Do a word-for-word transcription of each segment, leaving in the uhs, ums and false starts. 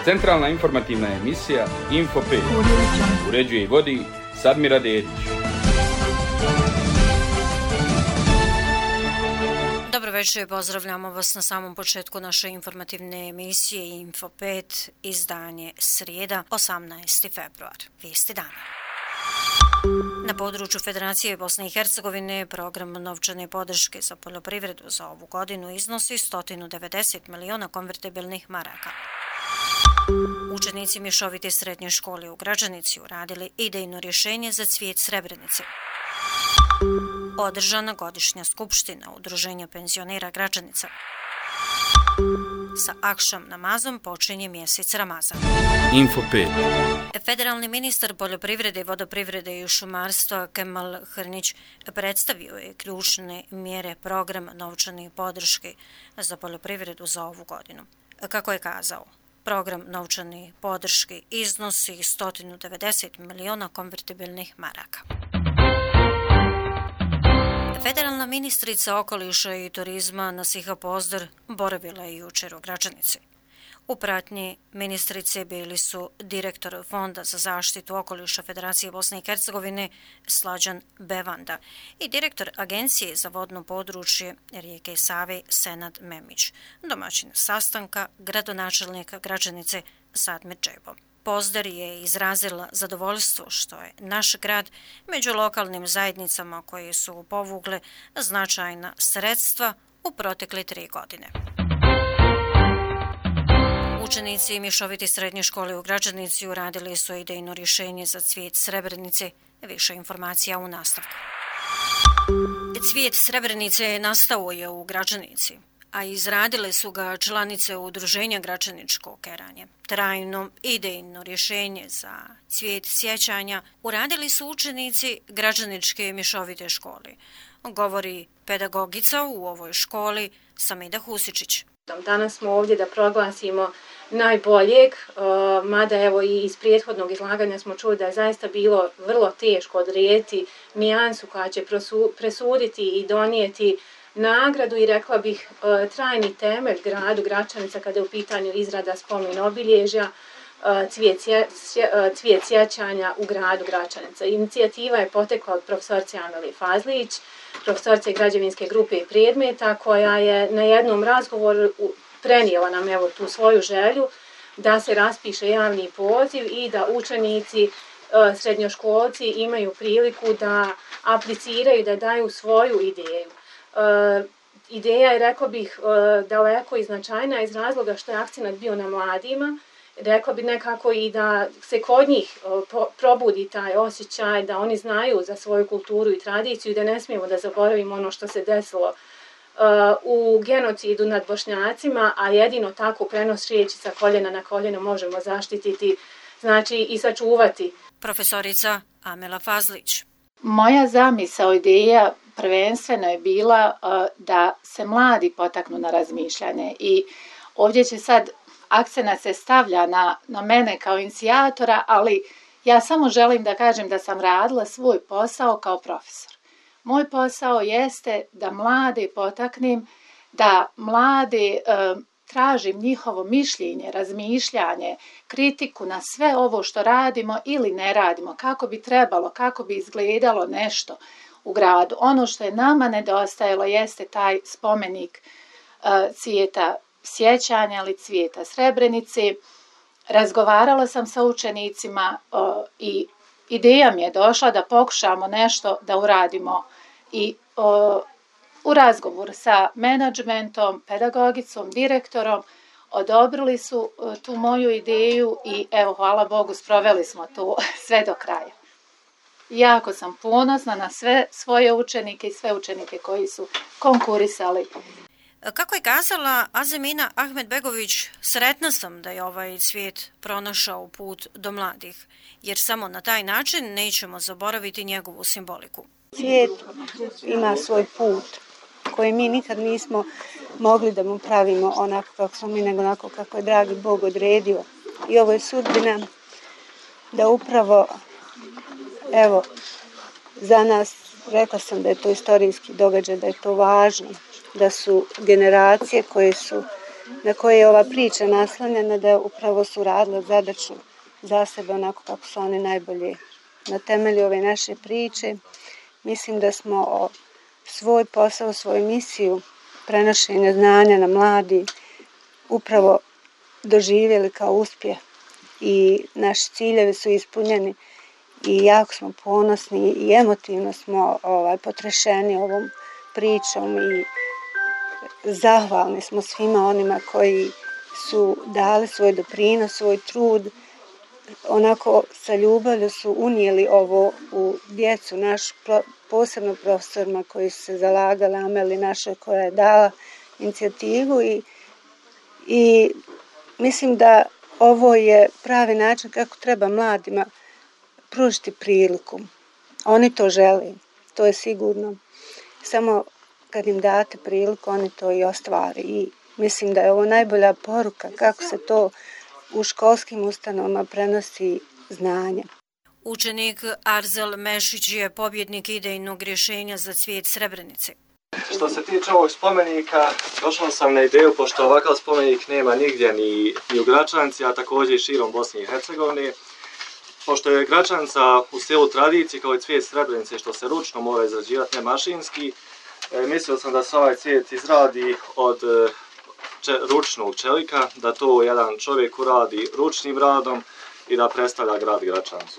Centralna informativna emisija Info pet. Uređuje i vodi Sadmira Dedić. Dobro večer, pozdravljamo vas na samom početku naše informativne emisije Info pet, izdanje srijeda, osamnaesti februar. Vijesti dana. Na području Federacije Bosne i Hercegovine program novčane podrške za poljoprivredu za ovu godinu iznosi sto devedeset miliona konvertibilnih maraka. Učenici mješovite srednje škole u Gračanici uradili idejno rješenje za cvijet Srebrenice. Održana godišnja skupština Udruženja penzionera Gračanica. Sa akšam namazom počinje mjesec Ramazan. Info pet. Federalni ministar poljoprivrede, vodoprivrede i šumarstva Kemal Hrnić predstavio je ključne mjere programa novčane podrške za poljoprivredu za ovu godinu. Kako je kazao, program novčane podrške iznosi sto devedeset miliona konvertibilnih maraka. Federalna ministrica okoliša i turizma Nasiha Pozdar boravila je jučer u Gračanici. U pratnji ministrice bili su direktor Fonda za zaštitu okoliša Federacije Bosne i Hercegovine Slađan Bevanda i direktor Agencije za vodno područje rijeke Save Senad Memić, domaćin sastanka gradonačelnika Gračanice Sadmir Džebo. Pozdar je izrazila zadovoljstvo što je naš grad među lokalnim zajednicama koje su povugle značajna sredstva u protekle tri godine. Učenici mješovite srednje škole u Gračanici uradili su idejno rješenje za cvijet Srebrenice. Više informacija u nastavku. Cvijet Srebrenice nastao je u Gračanici, a izradile su ga članice Udruženja Gračaničko keranje. Trajno idejno rješenje za cvijet sjećanja uradili su učenici Gračaničke mješovite škole, govori pedagogica u ovoj školi Samida Husičić. Danas smo ovdje da proglasimo najboljeg, mada evo i iz prethodnog izlaganja smo čuli da je zaista bilo vrlo teško odrediti nijansu koja će presuditi i donijeti nagradu i rekla bih trajni temelj gradu Gračanica kada je u pitanju izrada spomen obilježja, cvijet sjećanja u gradu Gračanica. Inicijativa je potekla od profesorce Amelije Fazlić, profesorce građevinske grupe i predmeta, koja je na jednom razgovoru prenijela nam evo tu svoju želju da se raspiše javni poziv i da učenici, srednjoškolci imaju priliku da apliciraju, da daju svoju ideju. Uh, ideja je, rekao bih, uh, daleko i značajna iz razloga što je akcenat bio na mladima. Rekla bih nekako i da se kod njih uh, po, probudi taj osjećaj da oni znaju za svoju kulturu i tradiciju i da ne smijemo da zaboravimo ono što se desilo uh, u genocidu nad Bošnjacima, a jedino tako prenos riječi sa koljena na koljeno možemo zaštititi, znači i sačuvati. Profesorica Amela Fazlić. Moja zamisao, ideja prvenstveno je bila uh, da se mladi potaknu na razmišljanje i ovdje će sad akcenat se stavlja na, na mene kao inicijatora, ali ja samo želim da kažem da sam radila svoj posao kao profesor. Moj posao jeste da mlade potaknem, da mlade uh, tražim njihovo mišljenje, razmišljanje, kritiku na sve ovo što radimo ili ne radimo, kako bi trebalo, kako bi izgledalo nešto u gradu. Ono što je nama nedostajalo jeste taj spomenik uh, cvijeta sjećanja ili cvijeta Srebrenice. Razgovarala sam sa učenicima uh, i ideja mi je došla da pokušamo nešto da uradimo i uh, u razgovoru sa menadžmentom, pedagogicom, direktorom odobrili su uh, tu moju ideju i evo, hvala Bogu, sproveli smo to sve do kraja. Jako sam ponosna na sve svoje učenike i sve učenike koji su konkurisali. Kako je kazala Azemina Ahmedbegović, sretna sam da je ovaj cvijet pronašao put do mladih, jer samo na taj način nećemo zaboraviti njegovu simboliku. Cvijet ima svoj put koji mi nikad nismo mogli da mu pravimo onako kako smo mi, nego onako kako je dragi Bog odredio. I ovo je sudbina da upravo, evo, za nas, rekla sam da je to istorijski događaj, da je to važno, da su generacije koje su na koje je ova priča naslonjena, da upravo su radile zadaću za sebe onako kako su oni najbolje na temelju ove naše priče. Mislim da smo svoj posao, svoju misiju prenošenja znanja na mladi upravo doživjeli kao uspjeh i naši ciljevi su ispunjeni i jako smo ponosni i emotivno smo ovaj, potrešeni ovom pričom i zahvalni smo svima onima koji su dali svoj doprinos, svoj trud, onako sa ljubavlju su unijeli ovo u djecu našu, posebno profesorima koji su se zalagali, Ameli našoj koja je dala inicijativu i, i mislim da ovo je pravi način kako treba mladima pružiti priliku. Oni to žele, to je sigurno. Samo kad im date priliku, oni to i ostvari. I mislim da je ovo najbolja poruka kako se to u školskim ustanovama prenosi znanje. Učenik Arzel Mešić je pobjednik idejnog rješenja za cvijet Srebrenice. Što se tiče ovog spomenika, došao sam na ideju, pošto ovakav spomenik nema nigdje ni, ni u Gračanici, a također i širom Bosne i Hercegovine. Pošto je Gračanica u stilu tradicije kao i cvijet Srebrenice što se ručno mora izrađivati, ne mašinski, e, mislio sam da se ovaj cvijet izradi od e, če, ručnog čelika, da to jedan čovjek uradi ručnim radom i da predstavlja grad Gračanicu.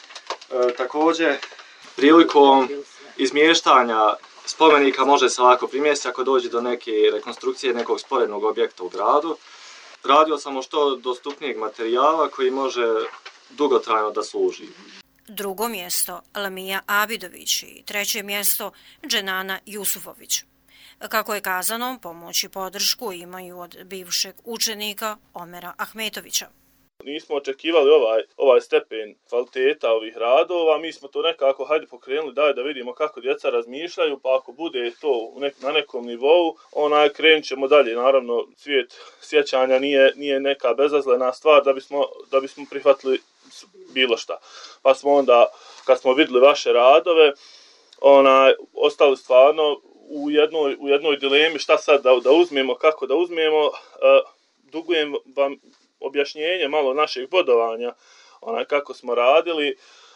E, također, prilikom izmještanja spomenika može se lako primjestiti ako dođe do neke rekonstrukcije nekog sporednog objekta u gradu. Radio sam o što dostupnijeg materijala koji može dugotrajno da služi. Drugo mjesto Lamija Abidović i treće mjesto Dženana Jusufović. Kako je kazano, pomoć i podršku imaju od bivšeg učenika Omera Ahmetovića. Nismo očekivali ovaj, ovaj stepen kvaliteta ovih radova, mi smo to nekako hajde pokrenuli, daj da vidimo kako djeca razmišljaju, pa ako bude to nek, na nekom nivou, onaj krenut ćemo dalje. Naravno, cvijet sjećanja nije, nije neka bezazlena stvar da bismo, da bismo prihvatili bilo šta. Pa smo onda, kad smo vidjeli vaše radove, onaj, ostali stvarno u jednoj, u jednoj dilemi šta sad da, da uzmemo, kako da uzmemo. Uh, dugujem vam objašnjenje malo našeg bodovanja, onaj kako smo radili.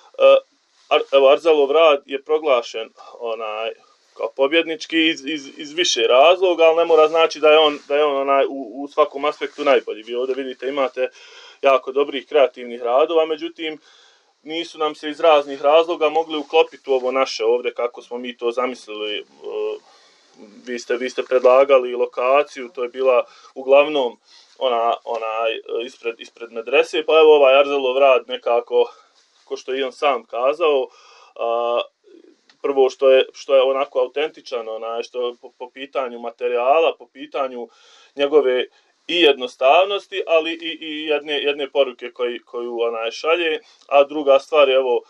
Uh, evo, Arzelov rad je proglašen onaj kao pobjednički iz, iz, iz više razloga, ali ne mora znači da je on, da je on onaj u, u svakom aspektu najbolji. Vi ovdje vidite imate jako dobrih kreativnih radova, međutim nisu nam se iz raznih razloga mogli uklopiti u ovo naše ovdje kako smo mi to zamislili. Uh, vi ste, vi ste predlagali lokaciju, to je bila uglavnom ona onaj ispred ispred medrese, pa evo ovaj Arzelov rad nekako, ko što je i on sam kazao, a, prvo što je što je onako autentičan, onaj što po, po pitanju materijala, po pitanju njegove i jednostavnosti, ali i, i jedne jedne poruke koji koju onaj šalje, a druga stvar je evo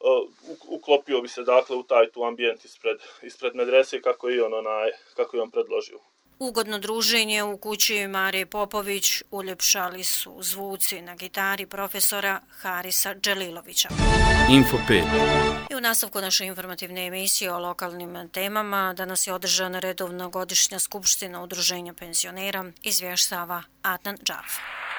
uklopio bi se dakle u taj tu ambijent ispred ispred medrese kako i on onaj kako je on predložio. Ugodno druženje u kući Marije Popović uljepšali su zvuci na gitari profesora Harisa Dželilovića. Info pet. I u nastavku naše informativne emisije o lokalnim temama danas je održana redovna godišnja skupština Udruženja penzionera, izvještava Adnan Džarf.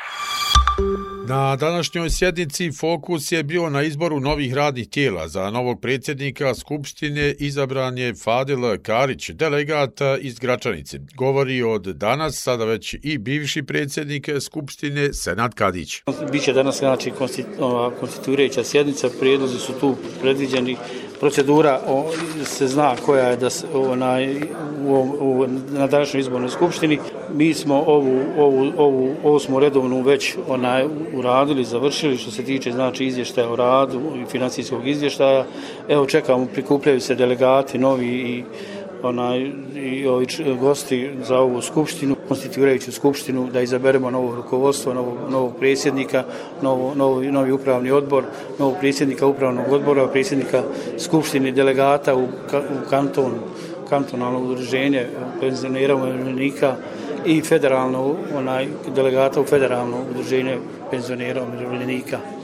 Na današnjoj sjednici fokus je bio na izboru novih radnih tijela. Za novog predsjednika Skupštine izabran je Fadil Karić, delegat iz Gračanice. Govori od danas, sada već i bivši predsjednik Skupštine Senad Kadić. Biće danas znači konstituirajuća sjednica, prijedlozi su tu predviđeni. Procedura o, se zna koja je da se, ona, u, u, na današnjoj izbornoj skupštini. Mi smo ovu, ovu, ovu osmu redovnu već ona, uradili, završili što se tiče znači izvještaja o radu i financijskog izvještaja. Evo čekamo, prikupljaju se delegati novi i onaj i ovi gosti za ovu skupštinu, konstituirajuću skupštinu, da izaberemo novo rukovodstvo, novog, novog predsjednika, novo, novi, novi upravni odbor, novog predsjednika upravnog odbora, predsjednika skupštine delegata u, u kanton, kantonalno udruženje penzionera umirovljenika i federalno onaj delegata u federalno udruženje penzionera umirovljenika.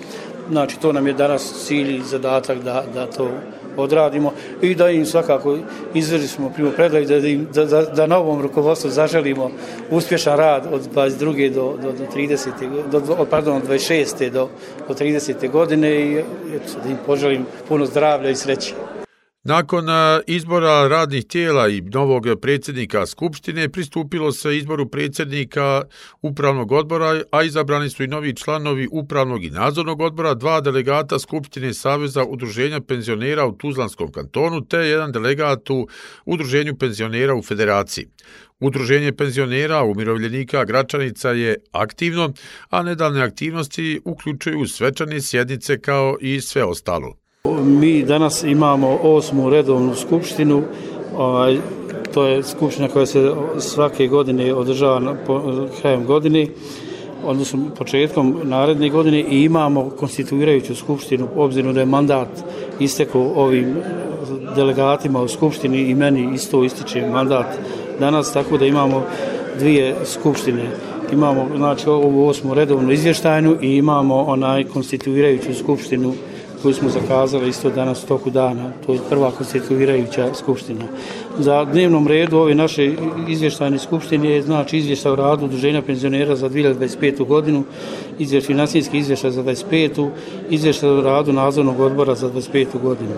znači to nam je danas cilj i zadatak da, da to odradimo i da im svakako izvršimo primopredaju da, im, da, da, da novom rukovodstvu zaželimo uspješan rad od dvadeset druge do, do, do tridesete do, pardon, od dvadeset šeste do, do tridesete godine i eto, da im poželim puno zdravlja i sreće. Nakon izbora radnih tijela i novog predsjednika Skupštine pristupilo se izboru predsjednika Upravnog odbora, a izabrani su i novi članovi Upravnog i Nadzornog odbora, dva delegata Skupštine Saveza udruženja penzionera u Tuzlanskom kantonu te jedan delegat u Udruženju penzionera u Federaciji. Udruženje penzionera umirovljenika Gračanica je aktivno, a nedavne aktivnosti uključuju svečane sjednice kao i sve ostalo. Mi danas imamo osmu redovnu skupštinu, ovaj, to je skupština koja se svake godine održava po, krajem godine, odnosno početkom naredne godine i imamo konstituirajuću skupštinu, obzirom da je mandat istekao ovim delegatima u skupštini i meni isto ističe mandat danas, tako da imamo dvije skupštine. Imamo znači ovu osmu redovnu izvještajnu i imamo onaj konstituirajuću skupštinu koju smo zakazali isto danas u toku dana. To je prva konstituirajuća skupština. Za dnevnom redu ove naše izvještajne skupštine je znači izvještaj o radu Udruženja penzionera za dvije hiljade dvadeset petu godinu, izvještaj financijski izvještaj za dvadeset petu, izvještaj o radu Nadzornog odbora za dvadeset petu godinu.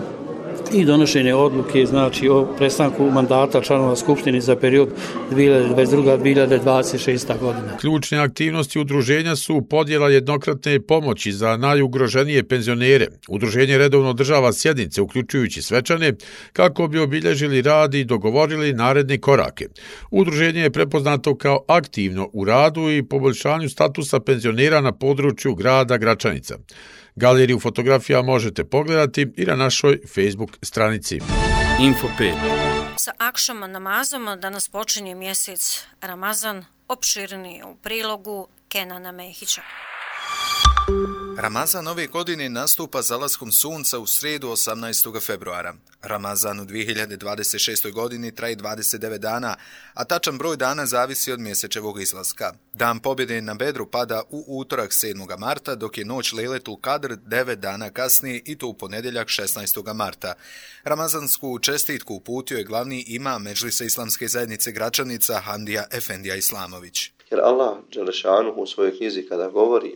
I donošenje odluke znači o prestanku mandata članova Skupštine za period dvije hiljade dvadeset druga do dvije hiljade dvadeset šesta godina. Ključne aktivnosti udruženja su podjela jednokratne pomoći za najugroženije penzionere. Udruženje redovno održava sjednice, uključujući svečane, kako bi obilježili rad i dogovorili naredne korake. Udruženje je prepoznato kao aktivno u radu i poboljšanju statusa penzionera na području grada Gračanica. Galeriju fotografija možete pogledati i na našoj Facebook stranici. Info pet. Sa akšam namazom danas počinje mjesec Ramazan, opširniji u prilogu Kenana Mehića. Ramazan ove godine nastupa zalaskom sunca u sredu osamnaestog februara. Ramazan u dvije hiljade dvadeset šestoj godini traje dvadeset devet dana, a tačan broj dana zavisi od mjesečevog izlaska. Dan pobjede na Bedru pada u utorak sedmog marta, dok je noć Lejletul Kadr devet dana kasnije i to u ponedjeljak šesnaestog marta. Ramazansku čestitku uputio je glavni imam Medžlisa Islamske zajednice Gračanica Hamdija Efendija Islamović. Jer Allah Đelešanuhu u svojoj knjizi kada govori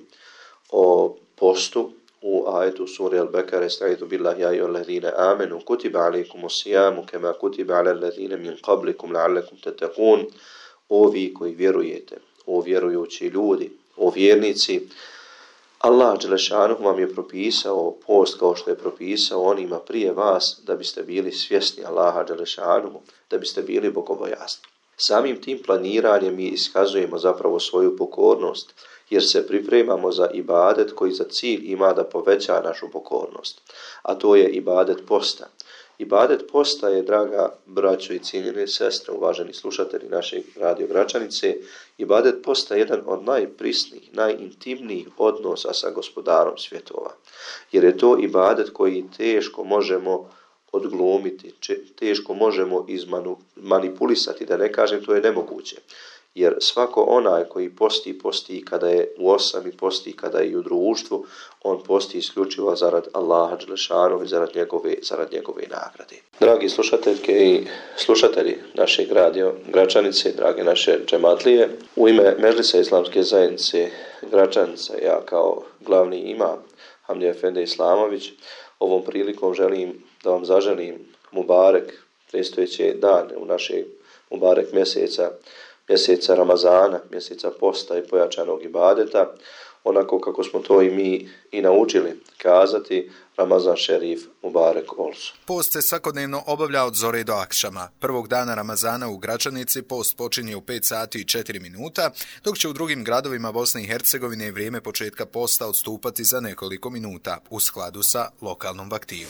o postu u ajetu suri Al-Bekare Estaizu billahi ja ayyuhallazina amanu kutiba alaykumus siyamu kama kutiba alal ladzina min qablikum la'allakum tattaqun. O vi koji vjerujete, o vjerujući ljudi, o vjernici, Allah Đelešanuhu vam je propisao post kao što je propisao onima prije vas da biste bili svjesni Allaha Đelešanuhu, da biste bili bogobojazni. Samim tim planiranjem mi iskazujemo zapravo svoju pokornost, jer se pripremamo za ibadet koji za cilj ima da poveća našu pokornost, a to je ibadet posta. Ibadet posta je, draga braćo i cijenjene sestre, uvaženi slušatelji naše radio Gračanice, ibadet posta je jedan od najprisnijih, najintimnijih odnosa sa gospodarom svjetova, jer je to ibadet koji teško možemo odglumiti, teško možemo izmanipulisati, da ne kažem to je nemoguće. Jer svako onaj koji posti, posti kada je u osami, posti kada je i u društvu, on posti isključivo zarad Allaha Đelešanu i zarad njegove, zarad njegove nagrade. Dragi slušateljke i slušatelji našeg radio Gračanice, drage naše džematlije, u ime Medžlisa Islamske zajednice Gračanica, ja kao glavni imam Hamdija Efendija Islamović, ovom prilikom želim da vam zaželim mubarek predstojeće dane u našeg mubarek mjeseca, mjeseca Ramazana, mjeseca posta i pojačanog ibadeta, onako kako smo to i mi i naučili kazati, Ramazan šerif mubarek olsu. Post se svakodnevno obavlja od zore do akšama. Prvog dana Ramazana u Gračanici post počinje u pet sati i četiri minuta, dok će u drugim gradovima Bosne i Hercegovine vrijeme početka posta odstupati za nekoliko minuta u skladu sa lokalnom vaktivom.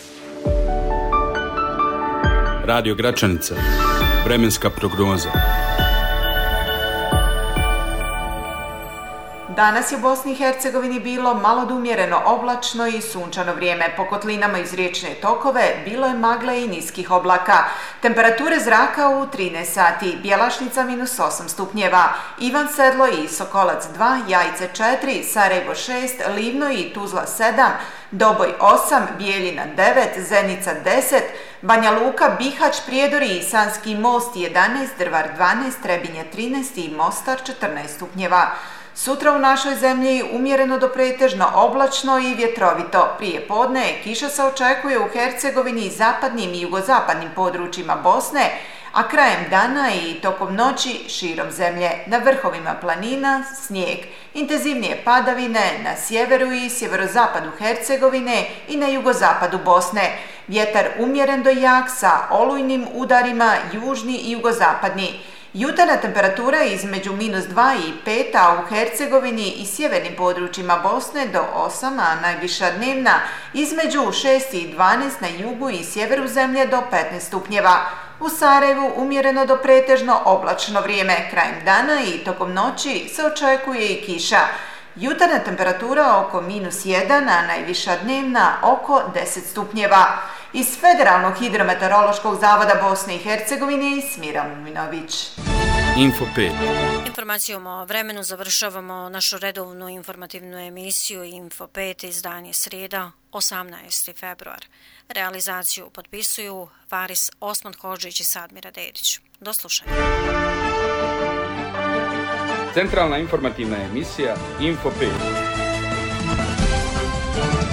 Radio Gračanica. Vremenska prognoza. Danas je u Bosni i Hercegovini bilo malo do umjereno oblačno i sunčano vrijeme. Po kotlinama iz riječne tokove bilo je magle i niskih oblaka. Temperature zraka u trinaest sati, Bjelašnica minus osam stupnjeva, Ivan Sedlo i Sokolac dva, Jajce četiri, Sarajevo šest, Livno i Tuzla sedam, Doboj osam, Bijeljina devet, Zenica deset, Banja Luka, Bihać, Prijedori i Sanski Most jedanaest, Drvar dvanaest, Trebinje trinaest i Mostar četrnaest stupnjeva. Sutra u našoj zemlji umjereno do pretežno oblačno i vjetrovito. Prije podne kiša se očekuje u Hercegovini i zapadnim i jugozapadnim područjima Bosne, a krajem dana i tokom noći širom zemlje. Na vrhovima planina snijeg, intenzivnije padavine na sjeveru i sjeverozapadu Hercegovine i na jugozapadu Bosne. Vjetar umjeren do jak sa olujnim udarima južni i jugozapadni. Jutarnja temperatura između minus dva i pet, a u Hercegovini i sjevernim područjima Bosne do osam, a najviša dnevna između šest i dvanaest na jugu i sjeveru zemlje do petnaest stupnjeva. U Sarajevu umjereno do pretežno oblačno vrijeme. Krajem dana i tokom noći se očekuje i kiša. Jutarnja temperatura oko minus jedan, a najviša dnevna oko deset stupnjeva. Iz Federalnog hidrometeorološkog zavoda Bosne i Hercegovine Smira Muminović. Info pet. Informacijom o vremenu završavamo našu redovnu informativnu emisiju Info pet, izdanje srijeda, osamnaesti februar. Realizaciju potpisuju Varis Osman Hodžić i Sadmira Dedić. Do slušanja. Centralna informativna emisija Info pet.